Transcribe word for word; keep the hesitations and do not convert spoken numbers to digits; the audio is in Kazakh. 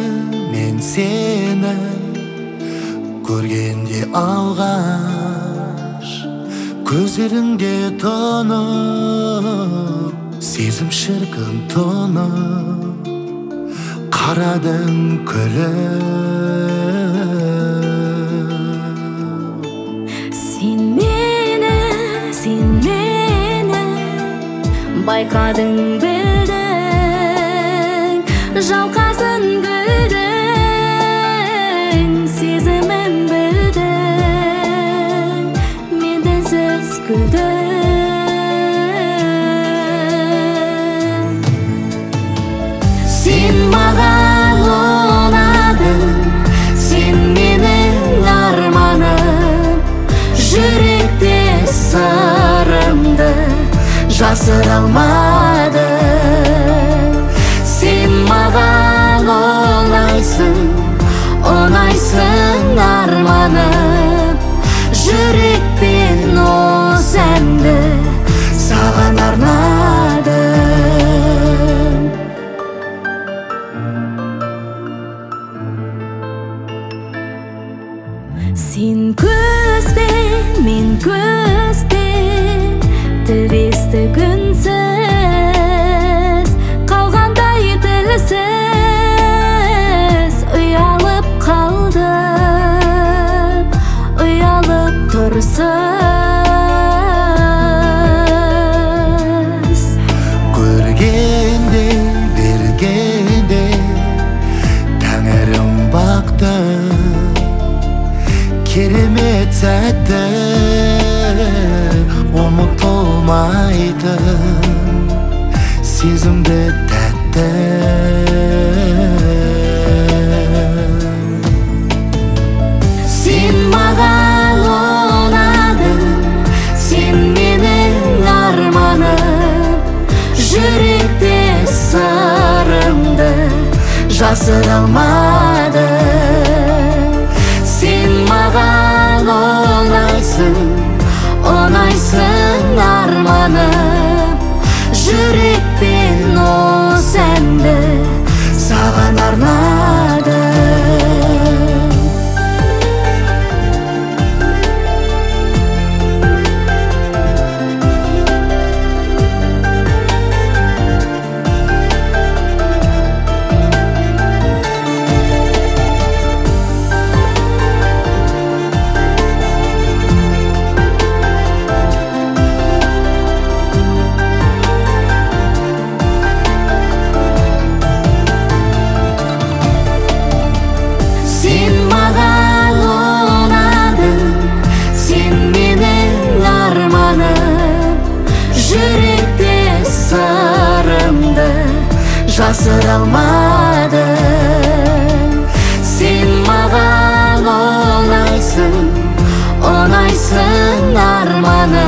мен сені көргенде алғаш, көздеріңде тұнып, сезім шіркін тұнып, қарадың күліп. Сен мені, сен мені байқадың, білдің, жалқасын гүлдің, сезімін білдің, мен үнсіз күлдің. Сен маған ұнадың, сен менің арманым, жүректе сырымды жасыра алмадым. Сен маған ұнайсың, ұнайсың арманым, жүрекпен осы әнді саған арнадым. Сен көзбен, мен көзбен, тілдестік үнсіз, қалғандай тілсіз, ұялып қалдым, ұялып тұрсыз. Көргенде, бергенде тәңірім бақты, керемет сәтті, ұмытылмайтын сезімді тәтті. Сен маған ұнадың, сен менің арманым, жүректе сырымды жасыра алмадым. Сен маған ұнайсың, ұнайсың арманым, жүрекпен осы әнді саған арнадым. Жасыра алмадым. Сен маған ұнайсың, ұнайсың арманым,